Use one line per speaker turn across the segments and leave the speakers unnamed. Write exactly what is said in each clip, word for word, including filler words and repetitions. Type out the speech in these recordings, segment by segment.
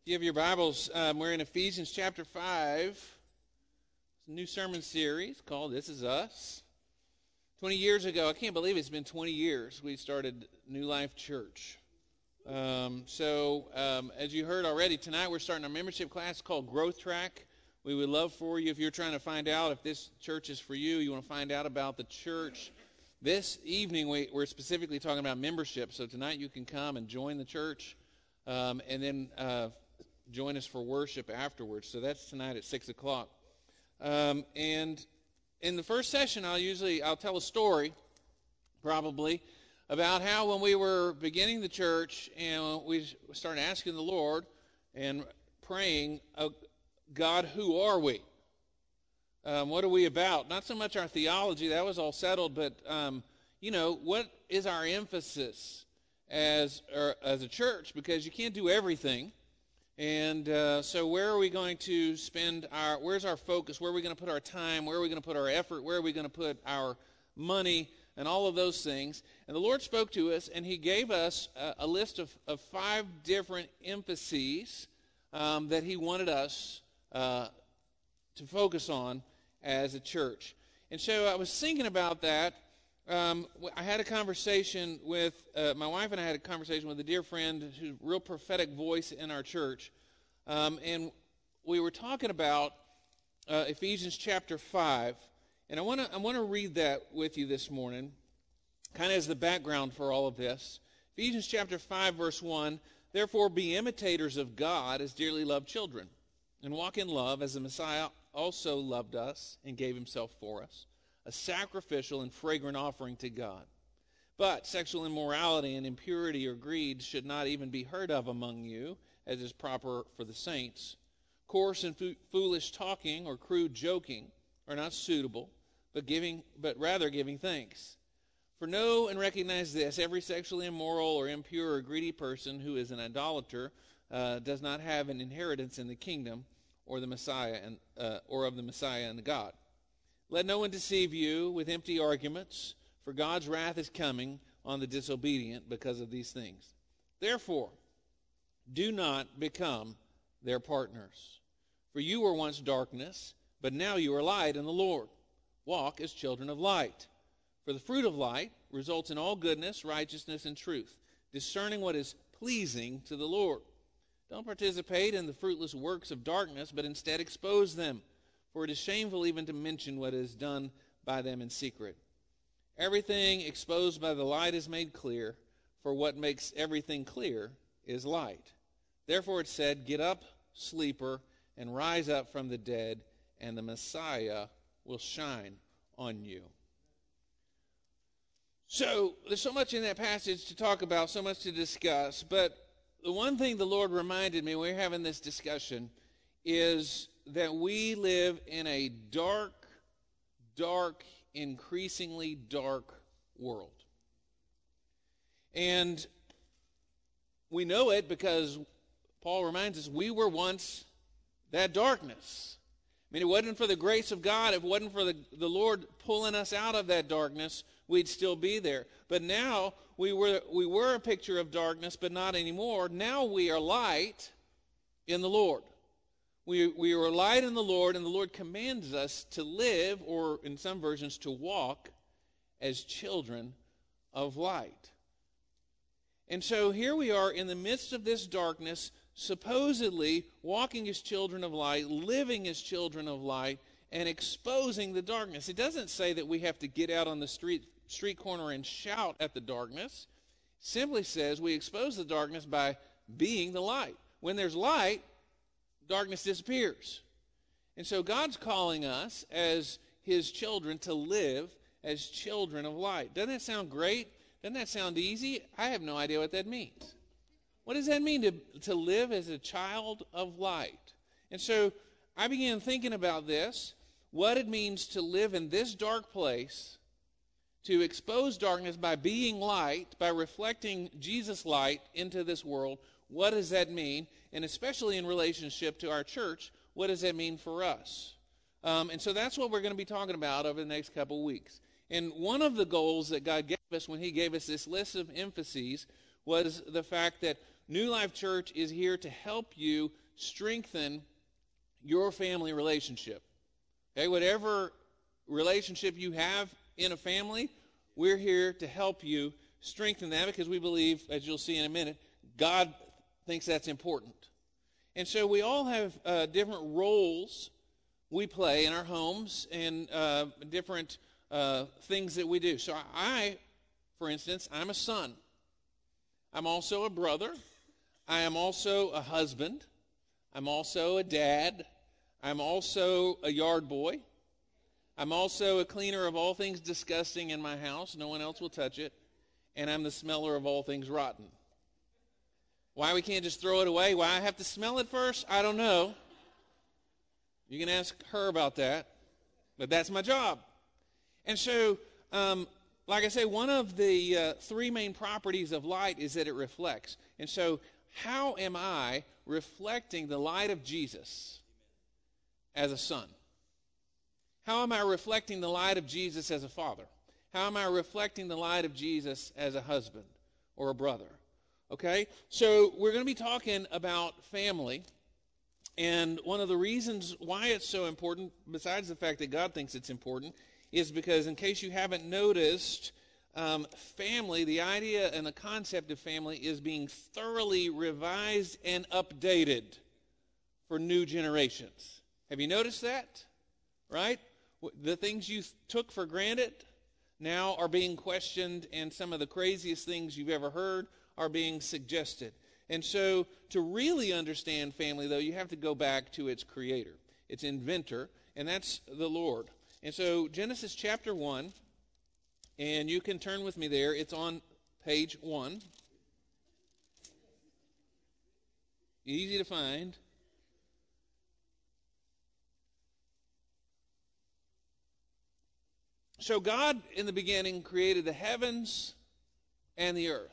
If you have your Bibles, um, we're in Ephesians chapter five. It's a new sermon series called This Is Us. twenty years ago, I can't believe it's been twenty years, we started New Life Church. Um, so, um, as you heard already, tonight we're starting a membership class called Growth Track. We would love for you, if you're trying to find out if this church is for you, you want to find out about the church. This evening, we, we're specifically talking about membership. So tonight you can come and join the church, um, and then uh, join us for worship afterwards. So that's tonight at six o'clock. Um, and in the first session, I'll usually, I'll tell a story, probably, about how when we were beginning the church and we started asking the Lord and praying, oh, God, who are we? Um, what are we about? Not so much our theology, that was all settled, but, um, you know, what is our emphasis as, or, as a church? Because you can't do everything. And uh, so where are we going to spend our, where's our focus? Where are we going to put our time? Where are we going to put our effort? Where are we going to put our money? And all of those things. And the Lord spoke to us, and he gave us a, a list of, of five different emphases um, that he wanted us uh, to focus on as a church. And so I was thinking about that. Um, I had a conversation with, uh, my wife and I had a conversation with a dear friend who's a real prophetic voice in our church. Um, and we were talking about uh, Ephesians chapter five. And I want to I want to read that with you this morning, kind of as the background for all of this. Ephesians chapter five, verse one, "Therefore be imitators of God as dearly loved children, and walk in love as the Messiah also loved us and gave himself for us, a sacrificial and fragrant offering to God. But sexual immorality and impurity or greed should not even be heard of among you, as is proper for the saints. Coarse and fo- foolish talking or crude joking are not suitable, but giving, but rather giving thanks. For know and recognize this: every sexually immoral or impure or greedy person who is an idolater uh, does not have an inheritance in the kingdom or the Messiah and uh, or of the Messiah and the God. Let no one deceive you with empty arguments, for God's wrath is coming on the disobedient because of these things. Therefore, do not become their partners. For you were once darkness, but now you are light in the Lord. Walk as children of light. For the fruit of light results in all goodness, righteousness, and truth, discerning what is pleasing to the Lord. Don't participate in the fruitless works of darkness, but instead expose them. For it is shameful even to mention what is done by them in secret. Everything exposed by the light is made clear, for what makes everything clear is light. Therefore it said, get up, sleeper, and rise up from the dead, and the Messiah will shine on you." So there's so much in that passage to talk about, so much to discuss, but the one thing the Lord reminded me when we were having this discussion is that we live in a dark, dark, increasingly dark world. And we know it because Paul reminds us we were once that darkness. I mean, it wasn't for the grace of God, if it wasn't for the, the Lord pulling us out of that darkness, we'd still be there. But now, we were we were a picture of darkness, but not anymore. Now we are light in the Lord. We, we are light in the Lord, and the Lord commands us to live, or in some versions, to walk as children of light. And so here we are in the midst of this darkness, supposedly walking as children of light, living as children of light, and exposing the darkness. It doesn't say that we have to get out on the street street corner and shout at the darkness. It simply says we expose the darkness by being the light. When there's light, darkness disappears. And so God's calling us as his children to live as children of light. Doesn't that sound great? Doesn't that sound easy? I have no idea what that means. What does that mean to, to live as a child of light? And so I began thinking about this, what it means to live in this dark place, to expose darkness by being light, by reflecting Jesus' light into this world. What does that mean? And especially in relationship to our church, what does that mean for us? Um, and so that's what we're going to be talking about over the next couple weeks. And one of the goals that God gave us when he gave us this list of emphases was the fact that New Life Church is here to help you strengthen your family relationship. Okay, whatever relationship you have in a family, we're here to help you strengthen that because we believe, as you'll see in a minute, God thinks that's important. And so we all have uh, different roles we play in our homes and uh, different uh, things that we do. So I, for instance, I'm a son. I'm also a brother. I am also a husband. I'm also a dad. I'm also a yard boy. I'm also a cleaner of all things disgusting in my house. No one else will touch it. And I'm the smeller of all things rotten. Why we can't just throw it away? Why I have to smell it first? I don't know. You can ask her about that. But that's my job. And so, um, like I say, one of the uh, three main properties of light is that it reflects. And so, how am I reflecting the light of Jesus as a son? How am I reflecting the light of Jesus as a father? How am I reflecting the light of Jesus as a husband or a brother? Okay, so we're going to be talking about family. And one of the reasons why it's so important, besides the fact that God thinks it's important, is because, in case you haven't noticed, um, family, the idea and the concept of family is being thoroughly revised and updated for new generations. Have you noticed that? Right? The things you took for granted now are being questioned, and some of the craziest things you've ever heard are being suggested. And so to really understand family, though, you have to go back to its creator, its inventor, and that's the Lord. And so Genesis chapter one, and you can turn with me there. It's on page one. Easy to find. So God, in the beginning, created the heavens and the earth.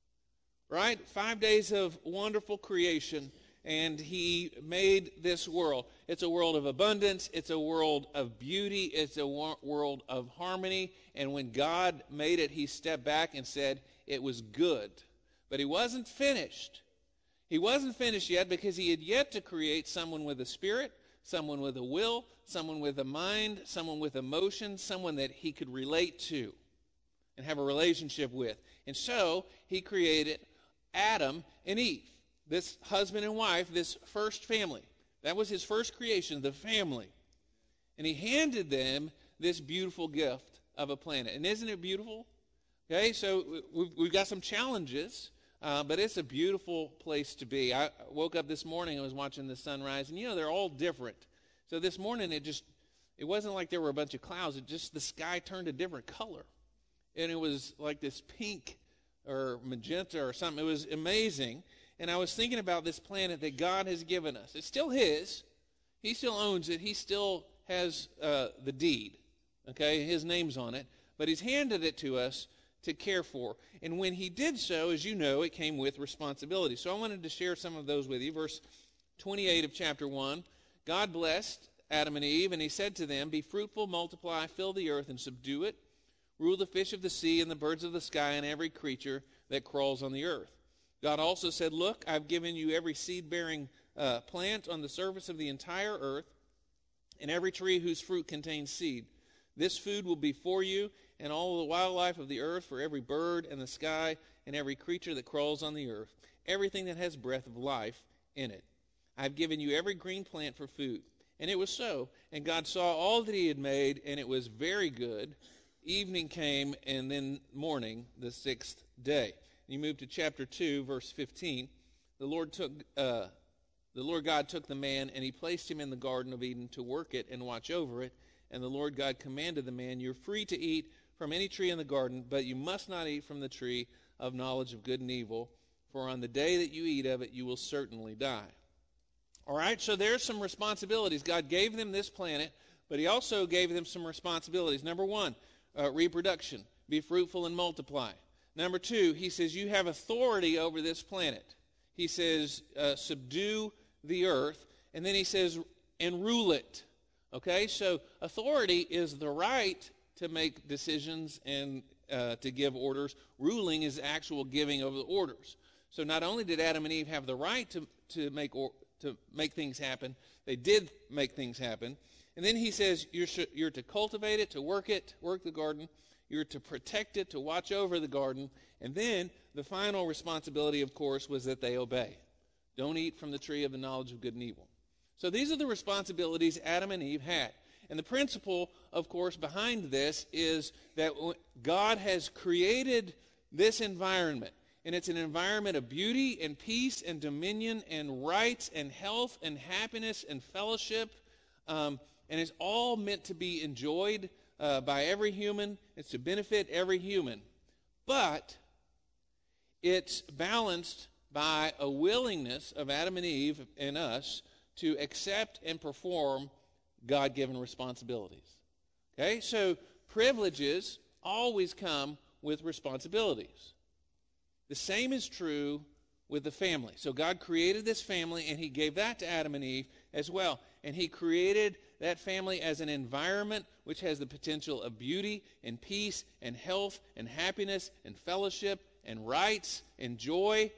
Right? Five days of wonderful creation, and he made this world. It's a world of abundance. It's a world of beauty. It's a world of harmony. And when God made it, he stepped back and said it was good. But he wasn't finished. He wasn't finished yet because he had yet to create someone with a spirit, someone with a will, someone with a mind, someone with emotions, someone that he could relate to and have a relationship with. And so he created Adam and Eve, this husband and wife, this first family. That was his first creation, the family. And he handed them this beautiful gift of a planet. And isn't it beautiful? Okay, so we've, we've got some challenges, uh, but it's a beautiful place to be. I woke up this morning, I was watching the sunrise, and you know, they're all different. So this morning, it just, it wasn't like there were a bunch of clouds. It just, the sky turned a different color. And it was like this pink or magenta or something. It was amazing. And I was thinking about this planet that God has given us. It's still his. He still owns it. He still has uh, the deed. Okay, his name's on it. But he's handed it to us to care for. And when he did so, as you know, it came with responsibility. So I wanted to share some of those with you. Verse twenty-eight of chapter one. God blessed Adam and Eve, and he said to them, "Be fruitful, multiply, fill the earth, and subdue it. Rule the fish of the sea and the birds of the sky and every creature that crawls on the earth." God also said, "Look, I've given you every seed-bearing uh, plant on the surface of the entire earth, and every tree whose fruit contains seed. This food will be for you, and all the wildlife of the earth, for every bird in the sky and every creature that crawls on the earth, everything that has breath of life in it. I've given you every green plant for food." And it was so. And God saw all that he had made, and it was very good. Evening came, and then morning, the sixth day. You move to chapter two, verse fifteen. The Lord took, uh, the Lord God took the man, and he placed him in the Garden of Eden to work it and watch over it. And the Lord God commanded the man, "You're free to eat from any tree in the garden, but you must not eat from the tree of knowledge of good and evil, for on the day that you eat of it, you will certainly die." All right, so there's some responsibilities. God gave them this planet, but he also gave them some responsibilities. Number one, uh, reproduction. Be fruitful and multiply. Number two, he says you have authority over this planet. He says uh, subdue the earth. And then he says, and rule it. Okay, so authority is the right to make decisions and uh, to give orders. Ruling is actual giving of the orders. So not only did Adam and Eve have the right to, to, make, or, to make things happen, they did make things happen. And then he says you're, you're to cultivate it, to work it, work the garden. You're to protect it, to watch over the garden. And then the final responsibility, of course, was that they obey. Don't eat from the tree of the knowledge of good and evil. So these are the responsibilities Adam and Eve had. And the principle, of course, behind this is that God has created this environment. And it's an environment of beauty and peace and dominion and rights and health and happiness and fellowship. Um, and it's all meant to be enjoyed uh, by every human. It's to benefit every human. But it's balanced by a willingness of Adam and Eve and us to accept and perform God-given responsibilities. Okay, so privileges always come with responsibilities. The same is true with the family. So God created this family, and he gave that to Adam and Eve as well. And he created that family as an environment which has the potential of beauty and peace and health and happiness and fellowship and rights and joy.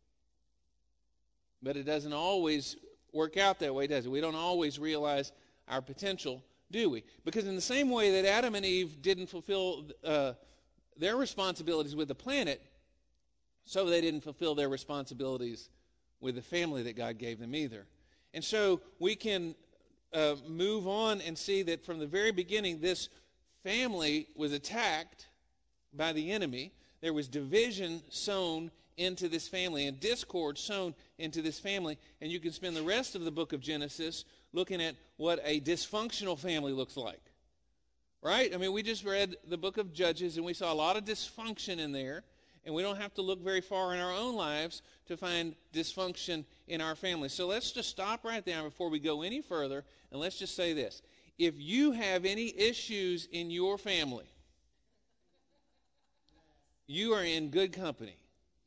But it doesn't always work out that way, does it? We don't always realize our potential, do we? Because in the same way that Adam and Eve didn't fulfill uh, their responsibilities with the planet, so they didn't fulfill their responsibilities with the family that God gave them either. And so we can uh, move on and see that from the very beginning, this family was attacked by the enemy. There was division sown into this family and discord sown into this family. And you can spend the rest of the book of Genesis looking at what a dysfunctional family looks like. Right? I mean, we just read the book of Judges, and we saw a lot of dysfunction in there. And we don't have to look very far in our own lives to find dysfunction in our family. So let's just stop right there before we go any further, and let's just say this. If you have any issues in your family, you are in good company.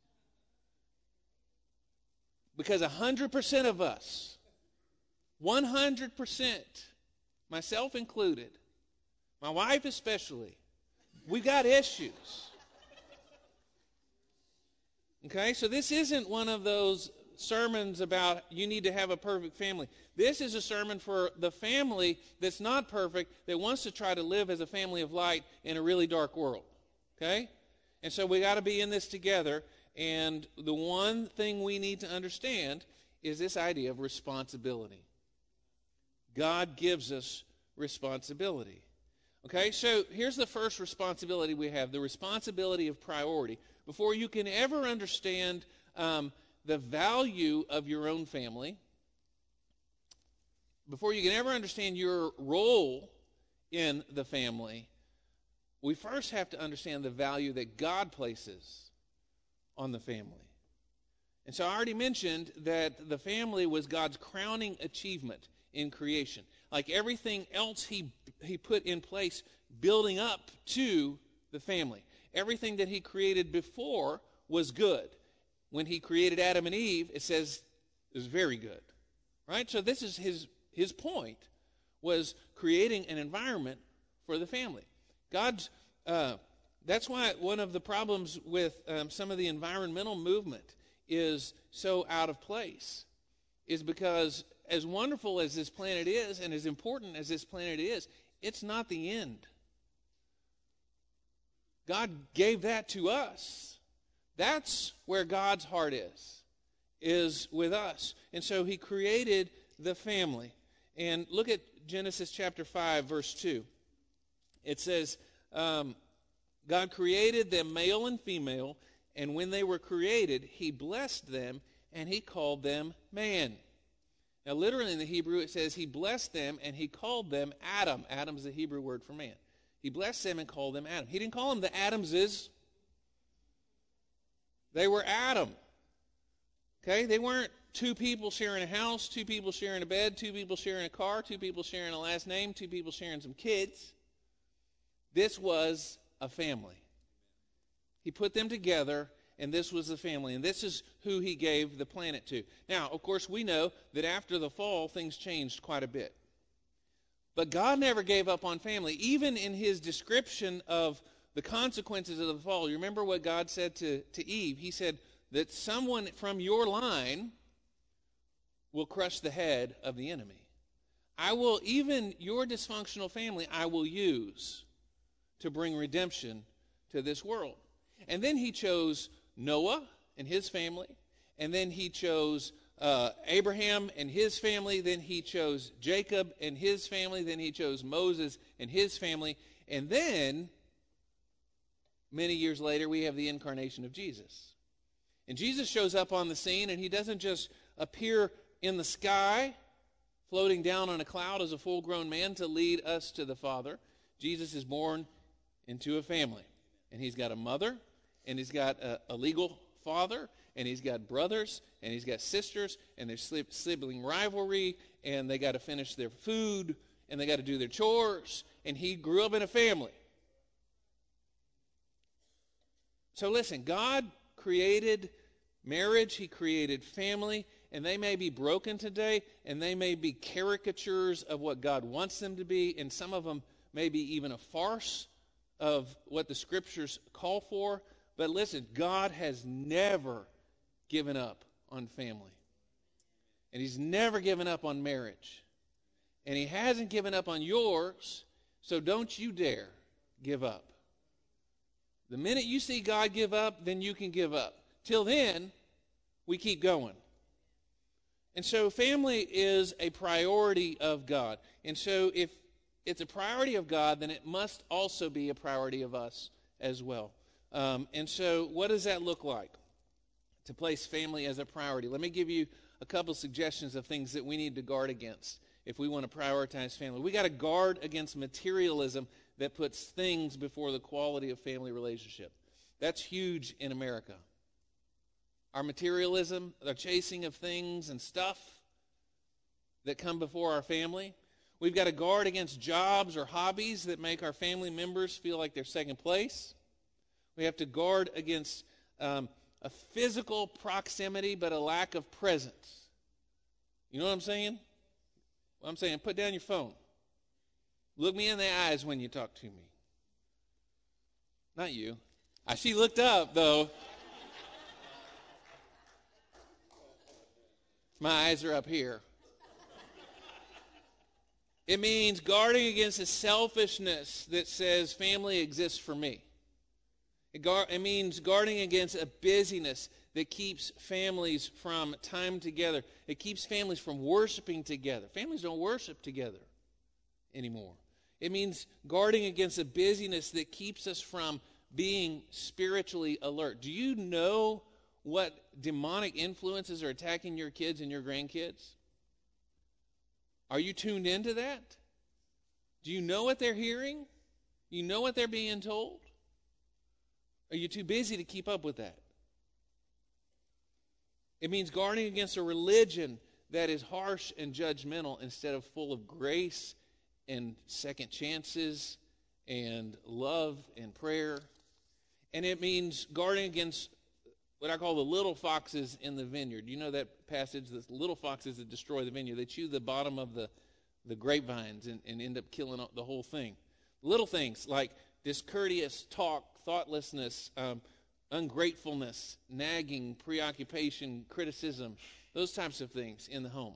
Because one hundred percent of us, one hundred percent, myself included, my wife especially, we've got issues. Okay, so this isn't one of those sermons about you need to have a perfect family. This is a sermon for the family that's not perfect, that wants to try to live as a family of light in a really dark world. Okay? And so we got to be in this together. And the one thing we need to understand is this idea of responsibility. God gives us responsibility. Okay, so here's the first responsibility we have, the responsibility of priority. Before you can ever understand um, the value of your own family, before you can ever understand your role in the family, we first have to understand the value that God places on the family. And so I already mentioned that the family was God's crowning achievement in creation. Like everything else he, he put in place building up to the family. Everything that he created before was good. When he created Adam and Eve, it says it was very good. Right? So this is his, his point, was creating an environment for the family. God's, uh, that's why one of the problems with um, some of the environmental movement is so out of place, is because as wonderful as this planet is and as important as this planet is, it's not the end. God gave that to us. That's where God's heart is, is with us. And so he created the family. And look at Genesis chapter five, verse two. It says, um, God created them male and female, and when they were created, he blessed them, and he called them man. Now, literally in the Hebrew, it says he blessed them, and he called them Adam. Adam is the Hebrew word for man. He blessed them and called them Adam. He didn't call them the Adamses. They were Adam. Okay? They weren't two people sharing a house, two people sharing a bed, two people sharing a car, two people sharing a last name, two people sharing some kids. This was a family. He put them together, and this was the family. And this is who he gave the planet to. Now, of course, we know that after the fall, things changed quite a bit. But God never gave up on family. Even in his description of the consequences of the fall, you remember what God said to, to Eve? He said, that someone from your line will crush the head of the enemy. I will, even your dysfunctional family, I will use to bring redemption to this world. And then he chose Noah and his family, and then he chose uh, Abraham and his family, then he chose Jacob and his family, then he chose Moses and his family, and then many years later we have the incarnation of Jesus. And Jesus shows up on the scene, and he doesn't just appear in the sky, floating down on a cloud as a full-grown man to lead us to the Father. Jesus is born into a family, and he's got a mother, and he's got a, a legal father, and he's got brothers, and he's got sisters, and there's sibling rivalry, and they got to finish their food, and they got to do their chores, and he grew up in a family. So listen, God created marriage, he created family, and they may be broken today, and they may be caricatures of what God wants them to be, and some of them may be even a farce of what the scriptures call for. But listen, God has never given up on family. And he's never given up on marriage. And he hasn't given up on yours, so don't you dare give up. The minute you see God give up, then you can give up. Till then, we keep going. And so family is a priority of God. And so if it's a priority of God, then it must also be a priority of us as well. Um, and so what does that look like to place family as a priority? Let me give you a couple suggestions of things that we need to guard against if we want to prioritize family. We got to guard against materialism that puts things before the quality of family relationship. That's huge in America. Our materialism, our chasing of things and stuff that come before our family. We've got to guard against jobs or hobbies that make our family members feel like they're second place. We have to guard against um, a physical proximity but a lack of presence. You know what I'm saying? Well, I'm saying put down your phone. Look me in the eyes when you talk to me. Not you. I, she looked up, though. My eyes are up here. It means guarding against the selfishness that says family exists for me. It, gar- it means guarding against a busyness that keeps families from time together. It keeps families from worshiping together. Families don't worship together anymore. It means guarding against a busyness that keeps us from being spiritually alert. Do you know what demonic influences are attacking your kids and your grandkids? Are you tuned into that? Do you know what they're hearing? You know what they're being told? Are you too busy to keep up with that? It means guarding against a religion that is harsh and judgmental instead of full of grace and second chances and love and prayer. And it means guarding against what I call the little foxes in the vineyard. You know that passage, the little foxes that destroy the vineyard. They chew the bottom of the, the grapevines and, and end up killing the whole thing. Little things like discourteous talk, thoughtlessness, um, ungratefulness, nagging, preoccupation, criticism, those types of things in the home.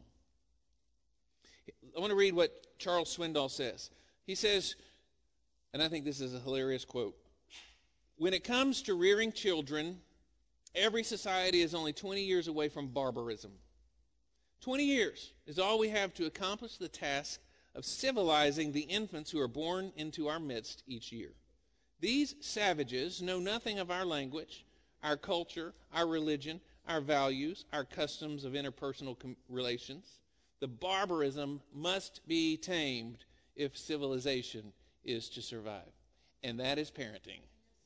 I want to read what Charles Swindoll says. He says, and I think this is a hilarious quote, "When it comes to rearing children, every society is only twenty years away from barbarism. twenty years is all we have to accomplish the task of civilizing the infants who are born into our midst each year. These savages know nothing of our language, our culture, our religion, our values, our customs of interpersonal com- relations. The barbarism must be tamed if civilization is to survive." And that is parenting.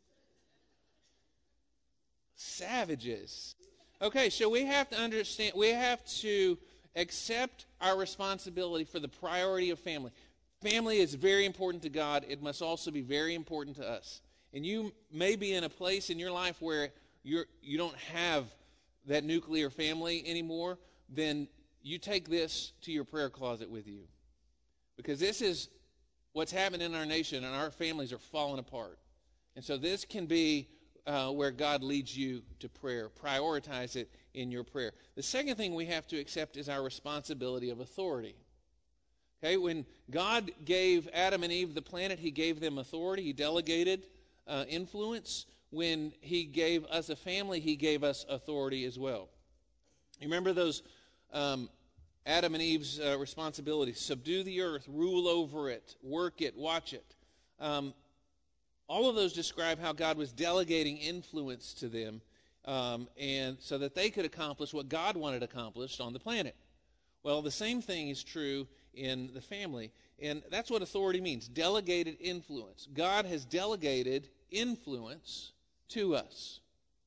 Savages. Okay, so we have to understand, we have to accept our responsibility for the priority of family. Family is very important to God. It must also be very important to us. And you may be in a place in your life where you're, you don't have that nuclear family anymore. Then you take this to your prayer closet with you. Because this is what's happening in our nation, and our families are falling apart. And so this can be uh, where God leads you to prayer. Prioritize it in your prayer. The second thing we have to accept is our responsibility of authority. Okay, when God gave Adam and Eve the planet, he gave them authority. He delegated uh, influence. When he gave us a family, he gave us authority as well. You remember those um, Adam and Eve's uh, responsibilities? Subdue the earth, rule over it, work it, watch it. Um, all of those describe how God was delegating influence to them, um, and so that they could accomplish what God wanted accomplished on the planet. Well, the same thing is true in the family, and that's what authority means, delegated influence. God has delegated influence to us.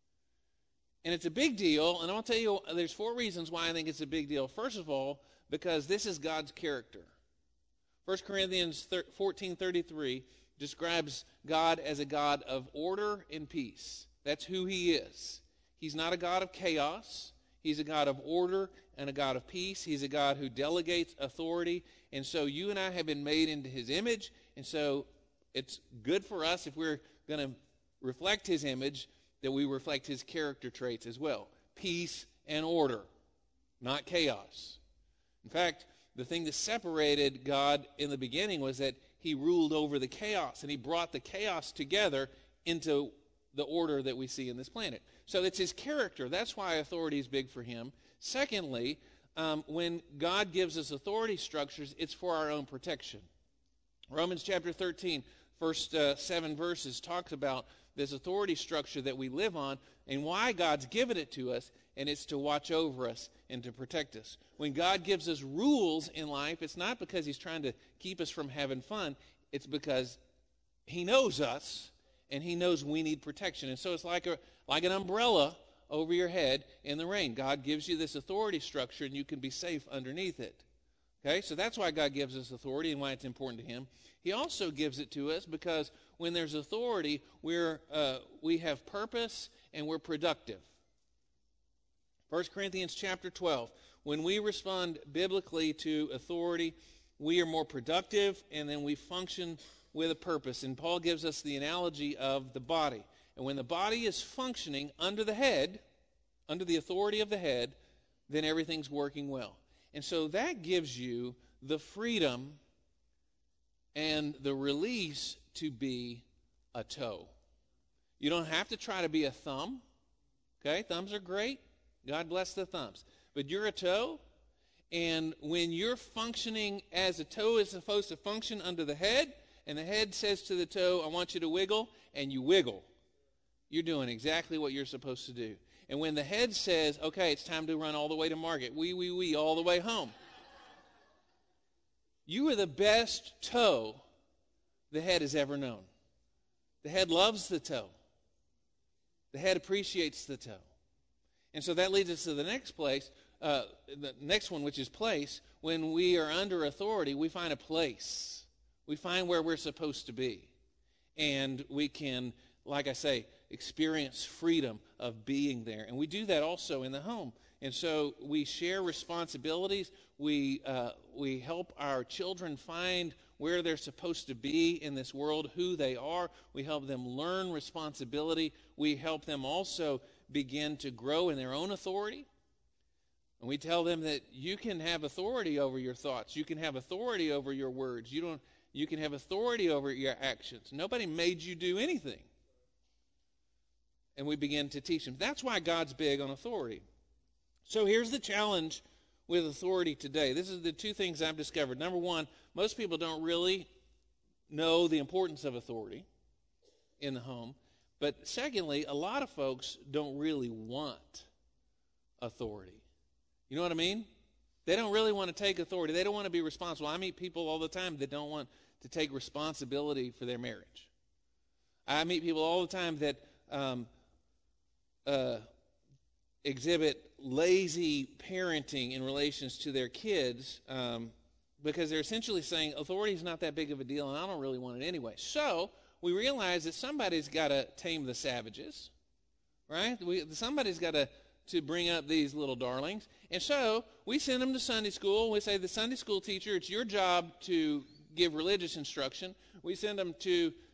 And it's a big deal, and I'll tell you, there's four reasons why I think it's a big deal. First of all, because this is God's character. First Corinthians fourteen thirty-three describes God as a God of order and peace. That's who he is. He's not a God of chaos. He's a God of order and a God of peace. He's a God who delegates authority. And so you and I have been made into his image, and so it's good for us, if we're going to reflect his image, that we reflect his character traits as well. Peace and order, not chaos. In fact, the thing that separated God in the beginning was that he ruled over the chaos, and he brought the chaos together into the order that we see in this planet. So it's his character. That's why authority is big for him. Secondly, um, when God gives us authority structures, it's for our own protection. Romans chapter thirteen, first uh, seven verses, talks about this authority structure that we live on and why God's given it to us, and it's to watch over us and to protect us. When God gives us rules in life, it's not because he's trying to keep us from having fun. It's because he knows us, and he knows we need protection. And so it's like a like an umbrella over your head in the rain. God gives you this authority structure, and you can be safe underneath it. Okay, so that's why God gives us authority and why it's important to him. He also gives it to us because when there's authority, we're uh, we have purpose and we're productive. First Corinthians chapter twelve, when we respond biblically to authority, we are more productive, and then we function with a purpose. And Paul gives us the analogy of the body. And when the body is functioning under the head, under the authority of the head, then everything's working well. And so that gives you the freedom and the release to be a toe. You don't have to try to be a thumb. Okay, thumbs are great. God bless the thumbs. But you're a toe, and when you're functioning as a toe is supposed to function under the head, and the head says to the toe, I want you to wiggle, and you wiggle, you're doing exactly what you're supposed to do. And when the head says, okay, it's time to run all the way to market, wee, wee, wee, all the way home, you are the best toe the head has ever known. The head loves the toe. The head appreciates the toe. And so that leads us to the next place, uh, the next one, which is place. When we are under authority, we find a place. We find where we're supposed to be. And we can, like I say, experience freedom of being there. And we do that also in the home. And so we share responsibilities. We uh, we help our children find where they're supposed to be in this world, who they are. We help them learn responsibility. We help them also begin to grow in their own authority. And we tell them that you can have authority over your thoughts. You can have authority over your words. You don't. You can have authority over your actions. Nobody made you do anything. And we begin to teach them. That's why God's big on authority. So here's the challenge with authority today. This is the two things I've discovered. Number one, most people don't really know the importance of authority in the home. But secondly, a lot of folks don't really want authority. You know what I mean? They don't really want to take authority. They don't want to be responsible. I meet people all the time that don't want to take responsibility for their marriage. I meet people all the time that um, uh, exhibit lazy parenting in relations to their kids um, because they're essentially saying authority is not that big of a deal and I don't really want it anyway. So we realize that somebody's got to tame the savages, right? We, somebody's got to to bring up these little darlings. And so we send them to Sunday school. We say, the Sunday school teacher, it's your job to give religious instruction. We send them to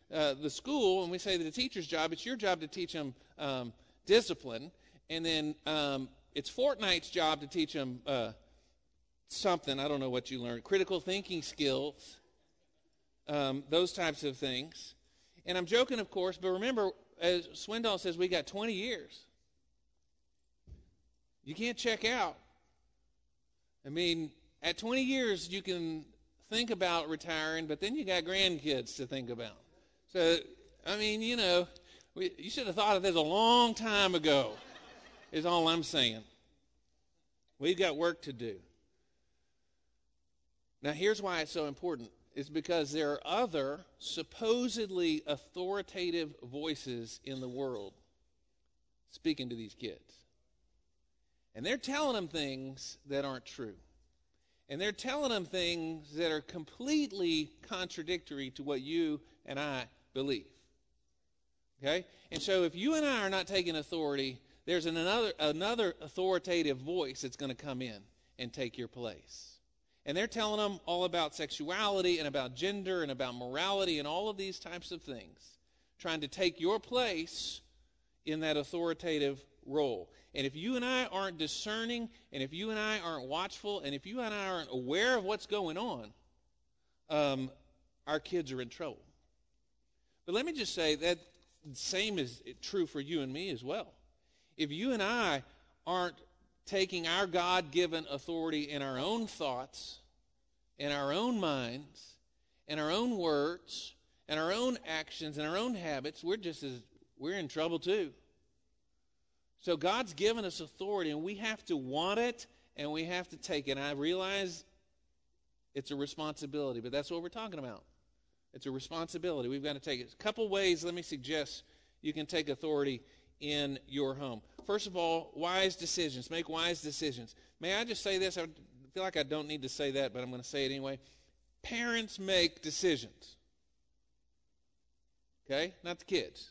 uh, the school, and we say that the teacher's job, it's your job to teach them um, discipline, and then um, it's Fortnite's job to teach them uh, something. I don't know what you learned. Critical thinking skills, um, those types of things. And I'm joking, of course, but remember, as Swindoll says, we got twenty years. You can't check out. I mean, at twenty years, you can think about retiring, but then you got grandkids to think about. So, I mean, you know, we, you should have thought of this a long time ago, is all I'm saying. We've got work to do. Now, here's why it's so important. It's because there are other supposedly authoritative voices in the world speaking to these kids. And they're telling them things that aren't true. And they're telling them things that are completely contradictory to what you and I believe. Okay? And so if you and I are not taking authority, there's an another, another authoritative voice that's going to come in and take your place. And they're telling them all about sexuality and about gender and about morality and all of these types of things, trying to take your place in that authoritative role. And if you and I aren't discerning, and if you and I aren't watchful, and if you and I aren't aware of what's going on, um, our kids are in trouble. But let me just say that the same is true for you and me as well. If you and I aren't taking our God-given authority in our own thoughts, in our own minds, in our own words, and our own actions, and our own habits, we're just as we're in trouble too. So God's given us authority, and we have to want it, and we have to take it. And I realize it's a responsibility, but that's what we're talking about. It's a responsibility. We've got to take it. A couple ways, let me suggest, you can take authority in your home. First of all, wise decisions. Make wise decisions. May I just say this? I feel like I don't need to say that, but I'm going to say it anyway. Parents make decisions. Okay? Not the kids.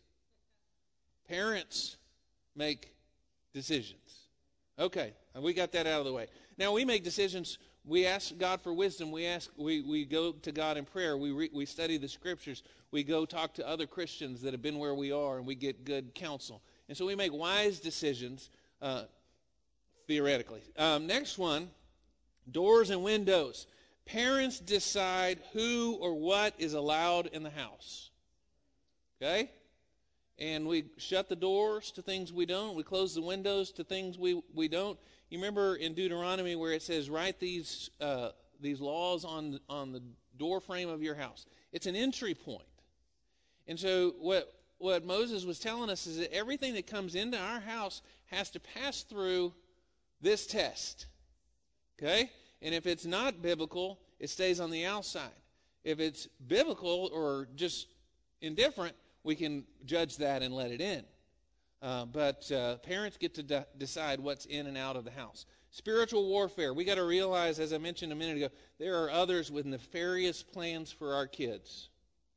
Parents make decisions. Okay, we got that out of the way. Now we make decisions. We ask God for wisdom. We ask. We, we go to God in prayer. We re, we study the scriptures. We go talk to other Christians that have been where we are, and we get good counsel. And so we make wise decisions, uh, theoretically. Um, next one, doors and windows. Parents decide who or what is allowed in the house. Okay? And we shut the doors to things we don't. We close the windows to things we, we don't. You remember in Deuteronomy where it says, write these uh, these laws on, on the door frame of your house. It's an entry point. And so what, what Moses was telling us is that everything that comes into our house has to pass through this test. Okay? And if it's not biblical, it stays on the outside. If it's biblical or just indifferent, we can judge that and let it in. Uh, but uh, parents get to de- decide what's in and out of the house. Spiritual warfare. We got to realize, as I mentioned a minute ago, there are others with nefarious plans for our kids.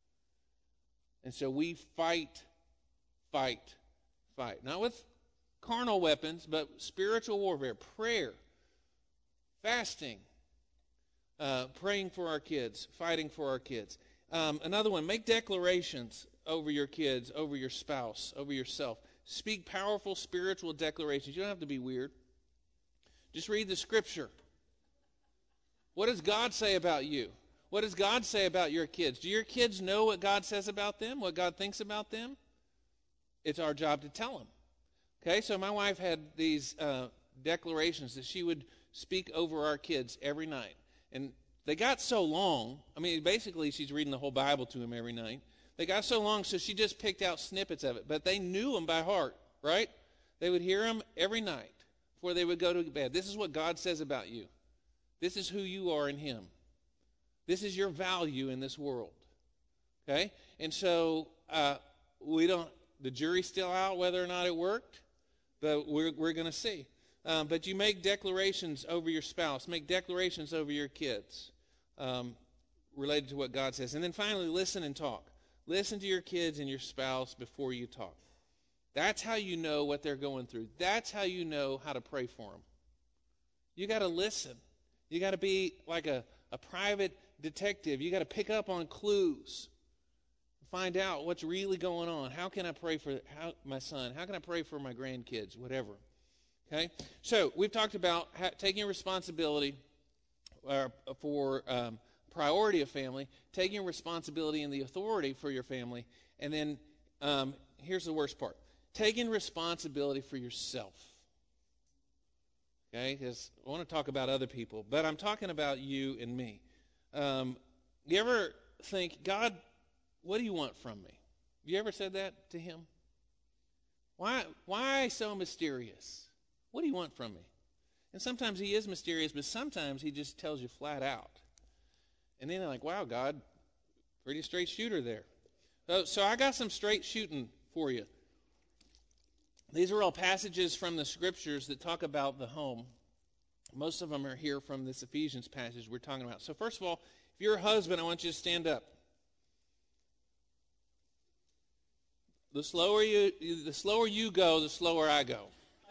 And so we fight, fight, fight. Not with carnal weapons, but spiritual warfare. Prayer, fasting, uh, praying for our kids, fighting for our kids. Um, another one, make declarations over your kids, over your spouse, over yourself. Speak powerful spiritual declarations. You don't have to be weird. Just read the scripture. What does God say about you? What does God say about your kids? Do your kids know what God says about them, what God thinks about them? It's our job to tell them. Okay, so my wife had these uh, declarations that she would speak over our kids every night. And they got so long, I mean, basically she's reading the whole Bible to them every night. They got so long, so she just picked out snippets of it. But they knew them by heart, right? They would hear them every night before they would go to bed. This is what God says about you. This is who you are in Him. This is your value in this world. Okay? And so uh, we don't, the jury's still out whether or not it worked, but we're, we're going to see. Um, but you make declarations over your spouse. Make declarations over your kids um, related to what God says. And then finally, listen and talk. Listen to your kids and your spouse before you talk. That's how you know what they're going through. That's how you know how to pray for them. You got to listen. You got to be like a, a private detective. You got to pick up on clues. find out what's really going on. How can I pray for how, my son? How can I pray for my grandkids? Whatever. Okay? So we've talked about ha- taking responsibility uh, for um, priority of family, taking responsibility and the authority for your family, and then um, here's the worst part. Taking responsibility for yourself. Okay? Because I want to talk about other people, but I'm talking about you and me. Um, you ever think, God, what do you want from me? You ever said that to him? Why, why so mysterious? What do you want from me? And sometimes he is mysterious, but sometimes he just tells you flat out. And then they're like, wow, God, pretty straight shooter there. So, so I got some straight shooting for you. These are all passages from the scriptures that talk about the home. Most of them are here from this Ephesians passage we're talking about. So first of all, if you're a husband, I want you to stand up. The slower you, the slower you go, the slower I go.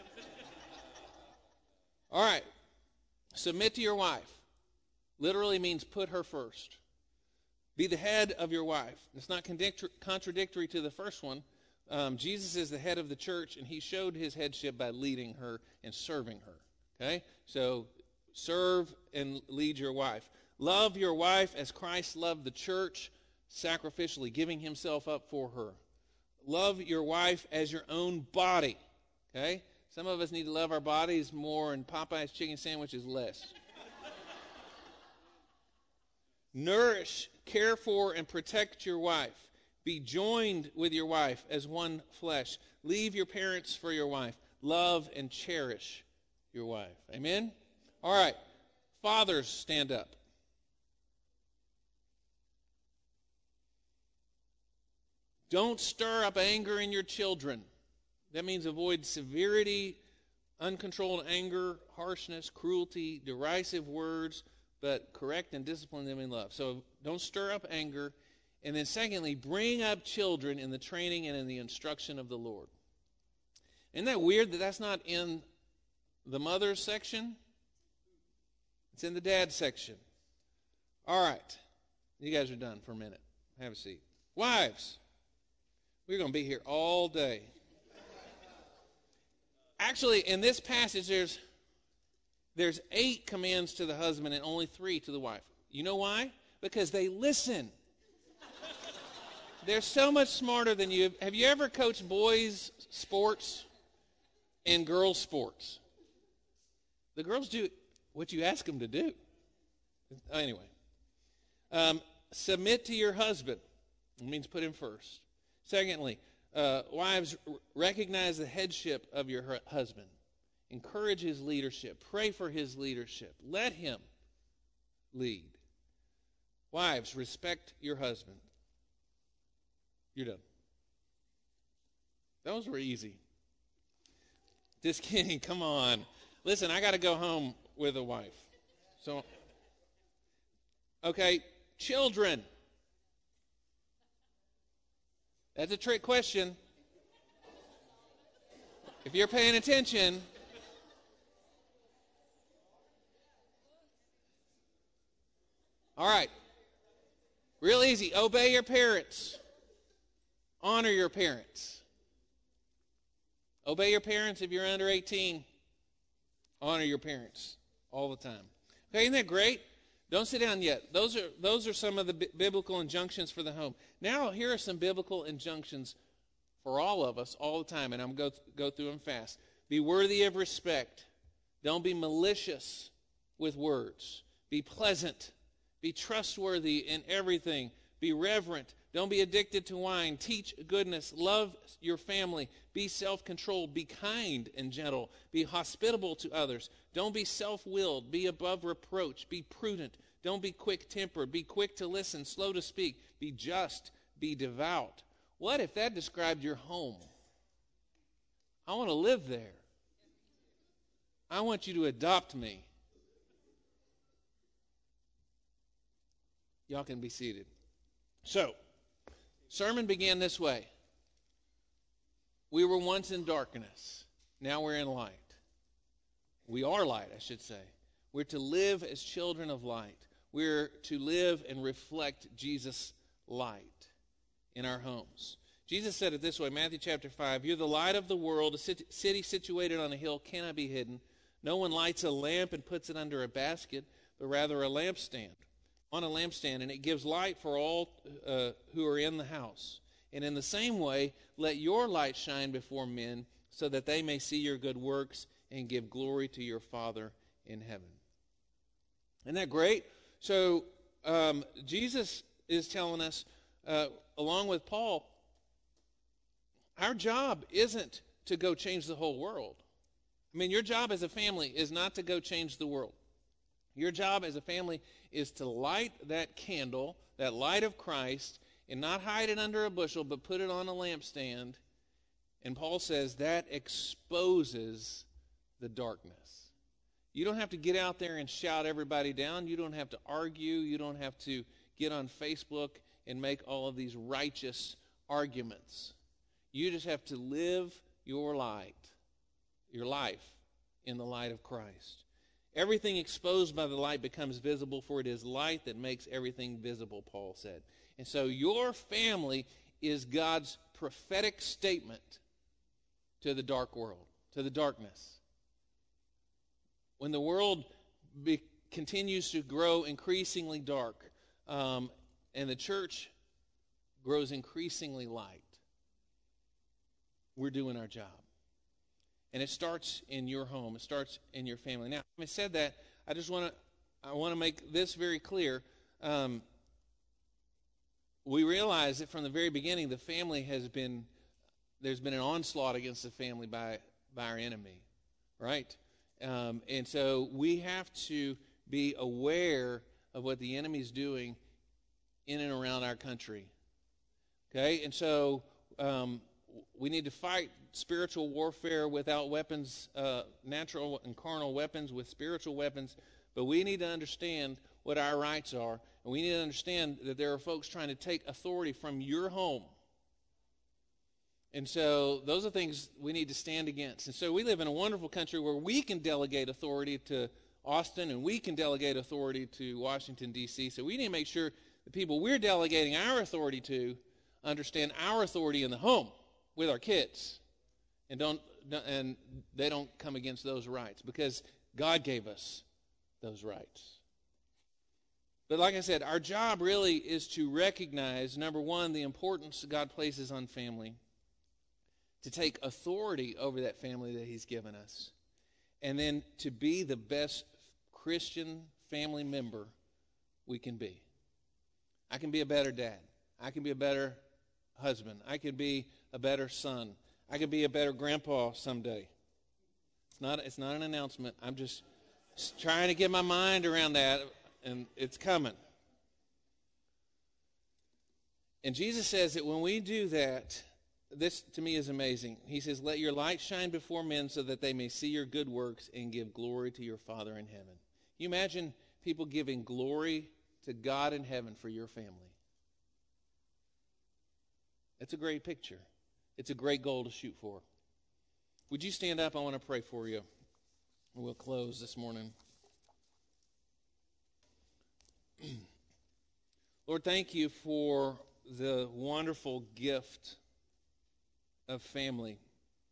All right. Submit to your wife. Literally means put her first. Be the head of your wife. It's not contradictory to the first one. Um, Jesus is the head of the church, and he showed his headship by leading her and serving her. Okay? So serve and lead your wife. Love your wife as Christ loved the church, sacrificially, giving himself up for her. Love your wife as your own body. Okay? Some of us need to love our bodies more and Popeye's chicken sandwiches less. Nourish, care for, and protect your wife. Be joined with your wife as one flesh. Leave your parents for your wife. Love and cherish your wife. Amen? All right. Fathers, stand up. Don't stir up anger in your children. That means avoid severity, uncontrolled anger, harshness, cruelty, derisive words, but correct and discipline them in love. So don't stir up anger. And then secondly, bring up children in the training and in the instruction of the Lord. Isn't that weird that that's not in the mother's section? It's in the dad section. All right. You guys are done for a minute. Have a seat. Wives, we're going to be here all day. Actually, in this passage, there's there's eight commands to the husband and only three to the wife. You know why? Because they listen. They're so much smarter than you. Have you ever coached boys' sports and girls' sports? The girls do what you ask them to do. Anyway, um, submit to your husband. It means put him first. Secondly, uh, wives, recognize the headship of your husband. Encourage his leadership. Pray for his leadership. Let him lead. Wives, respect your husband. You're done. Those were easy. Just kidding. Come on. Listen, I got to go home with a wife. So, okay, children. That's a trick question. If you're paying attention, all right. Real easy. Obey your parents. Honor your parents. Obey your parents if you're under eighteen. Honor your parents all the time. Okay, isn't that great? Don't sit down yet. Those are those are some of the b- biblical injunctions for the home. Now, here are some biblical injunctions for all of us all the time, and I'm going to go through them fast. Be worthy of respect. Don't be malicious with words. Be pleasant. Be trustworthy in everything. Be reverent. Don't be addicted to wine. Teach goodness. Love your family. Be self-controlled. Be kind and gentle. Be hospitable to others. Don't be self-willed. Be above reproach. Be prudent. Don't be quick-tempered. Be quick to listen, slow to speak. Be just. Be devout. What if that described your home? I want to live there. I want you to adopt me. Y'all can be seated. So, sermon began this way. We were once in darkness. Now we're in light. We are light, I should say. We're to live as children of light. We're to live and reflect Jesus' light in our homes. Jesus said it this way, Matthew chapter five, "You're the light of the world. A city situated on a hill cannot be hidden. No one lights a lamp and puts it under a basket, but rather a lampstand, on a lampstand, and it gives light for all uh, who are in the house. And in the same way, let your light shine before men, so that they may see your good works and give glory to your Father in heaven." Isn't that great? So um, Jesus is telling us, uh, along with Paul, our job isn't to go change the whole world. I mean, your job as a family is not to go change the world. Your job as a family is to light that candle, that light of Christ, and not hide it under a bushel, but put it on a lampstand. And Paul says that exposes the darkness. You don't have to get out there and shout everybody down. You don't have to argue. You don't have to get on Facebook and make all of these righteous arguments. You just have to live your light, your life in the light of Christ. Everything exposed by the light becomes visible, for it is light that makes everything visible, Paul said. And so your family is God's prophetic statement to the dark world, to the darkness. When the world be, continues to grow increasingly dark, um, and the church grows increasingly light, we're doing our job. And it starts in your home. It starts in your family. Now, having said that, I just want to I want to make this very clear. Um, we realize that from the very beginning, the family has been, there's been an onslaught against the family by, by our enemy, right? Um, and so we have to be aware of what the enemy's doing in and around our country. Okay? And so um, we need to fight spiritual warfare without weapons, uh, natural and carnal weapons, with spiritual weapons. But we need to understand what our rights are. And we need to understand that there are folks trying to take authority from your home. And so those are things we need to stand against. And so we live in a wonderful country where we can delegate authority to Austin and we can delegate authority to Washington, D C So we need to make sure the people we're delegating our authority to understand our authority in the home with our kids. And don't and they don't come against those rights, because God gave us those rights. But like I said, our job really is to recognize, number one, the importance God places on family, to take authority over that family that he's given us, and then to be the best Christian family member we can be. I can be a better dad. I can be a better husband. I can be a better son. I could be a better grandpa someday. It's not, it's not an announcement. I'm just trying to get my mind around that, and it's coming. And Jesus says that when we do that, this to me is amazing. He says, "Let your light shine before men so that they may see your good works and give glory to your Father in heaven." Can you imagine people giving glory to God in heaven for your family? It's a great picture. It's a great goal to shoot for. Would you stand up? I want to pray for you. We'll close this morning. Lord, thank you for the wonderful gift of family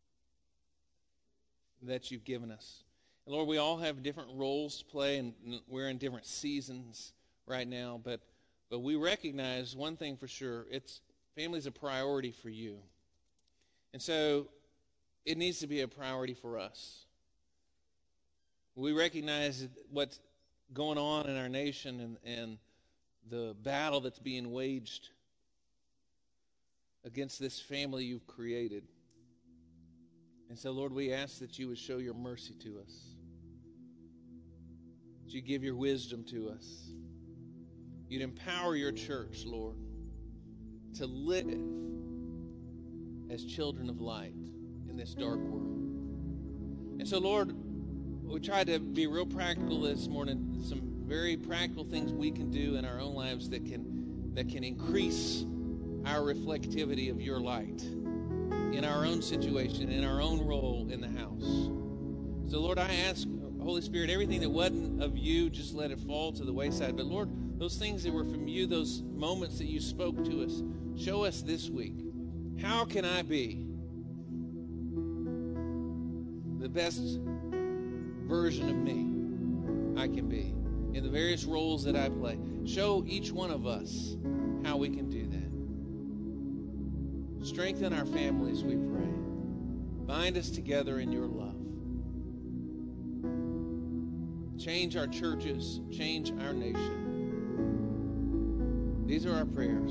that you've given us. And Lord, we all have different roles to play, and we're in different seasons right now, but but we recognize one thing for sure: it's family's a priority for you. And so it needs to be a priority for us. We recognize what's going on in our nation and, and the battle that's being waged against this family you've created. And so, Lord, we ask that you would show your mercy to us, that you give your wisdom to us. You'd empower your church, Lord, to live as children of light in this dark world. And so, Lord, we tried to be real practical this morning, some very practical things we can do in our own lives that can that can increase our reflectivity of your light in our own situation, in our own role in the house. So, Lord, I ask, Holy Spirit, everything that wasn't of you, just let it fall to the wayside. But, Lord, those things that were from you, those moments that you spoke to us, Show us this week, how can I be the best version of me I can be in the various roles that I play? Show each one of us how we can do that. Strengthen our families, we pray. Bind us together in your love. Change our churches, change our nation. These are our prayers.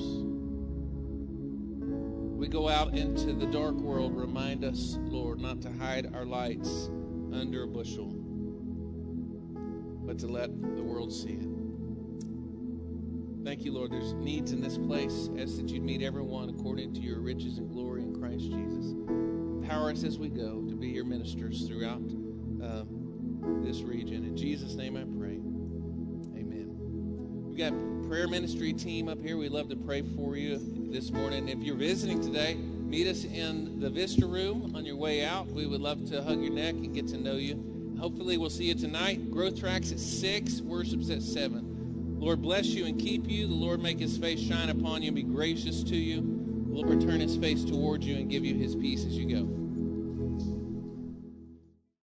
We go out into the dark world. Remind us, Lord, not to hide our lights under a bushel, but to let the world see it. Thank you, Lord. There's needs in this place. Ask that you'd meet everyone according to your riches and glory in Christ Jesus. Empower us as we go to be your ministers throughout um, this region. In Jesus' name I pray. Amen. We've got a prayer ministry team up here. We'd love to pray for you this morning. If you're visiting today, meet us in the Vista Room on your way out. We would love to hug your neck and get to know you. Hopefully we'll see you tonight. Growth Tracks at six, worship's at seven. Lord bless you and keep you. The Lord make his face shine upon you and be gracious to you. The Lord return his face towards you and give you his peace as you go.